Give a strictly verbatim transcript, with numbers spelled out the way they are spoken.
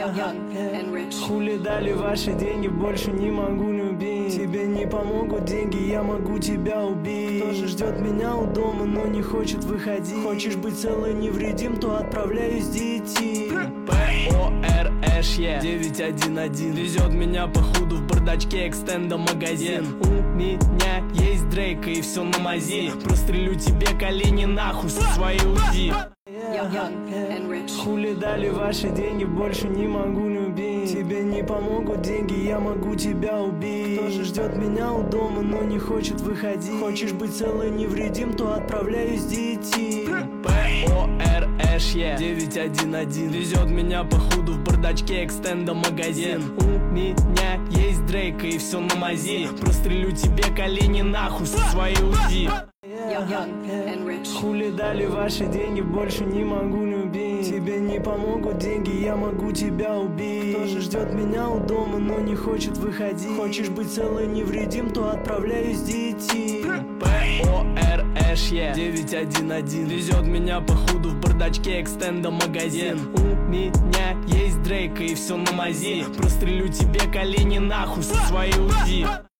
Хули дали ваши деньги, больше не могу любить. Тебе не помогут деньги, я могу тебя убить. Тоже ждет меня у дома, но не хочет выходить. Хочешь быть целый невредим, то отправляюсь детей. П О Р Ш Е девять один один везет меня по худу в бардачке экстенда магазин. У меня есть Дрейк и все на мази. Прострелю тебе колени нахуй со своей УЗИ. Хули дали ваши деньги, больше не могу любить. Тебе не помогут деньги, я могу тебя убить. Тоже ждет меня у дома, но не хочет выходить. Хочешь быть целый невредим, то отправляюсь детей. П О Р Ш Е девять один один везет меня по худу в бардачке экстенда магазин. У меня есть Дрейк и все на мази. Прострелю тебе колени нахуй со своей УЗИ. Хули дали ваши деньги, больше не могу любить. Тебе не помогут деньги, я могу тебя убить. Тоже ждет меня у дома, но не хочет выходить. Хочешь быть целый невредим, то отправляюсь детей. П О Р Ш Е девять один один везет меня по худу в бардачке экстенда магазин. У меня есть Дрейк и все на мази. Прострелю тебе колени нахуй со своей УЗИ.